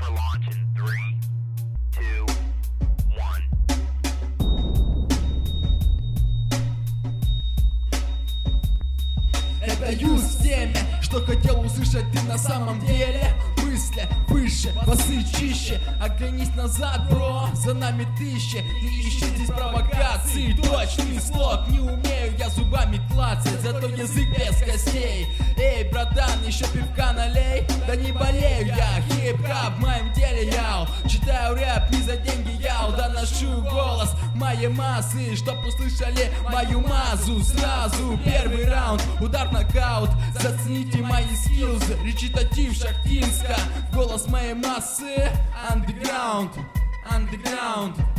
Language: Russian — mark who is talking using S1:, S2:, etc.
S1: for launch in 3, 2, 1.
S2: Это юз в теме, что хотел услышать ты на самом деле. Мысли выше, басы чище. Оглянись назад, бро, за нами тысячи. Не ищи здесь провокаций, точный слог. Не умею я зубами клацать, зато язык без костей. Эй, братан, еще пивка налей. Да не болею я, хип-хап в моем деле, яу. Читаю рэп не за деньги, яу. Доношу голос моей массы, чтоб услышали мою мазу. Сразу первый раунд, удар нокаут. Зацените мои скиллзы, речитатив шахтинска. Голос моей массы, underground, underground.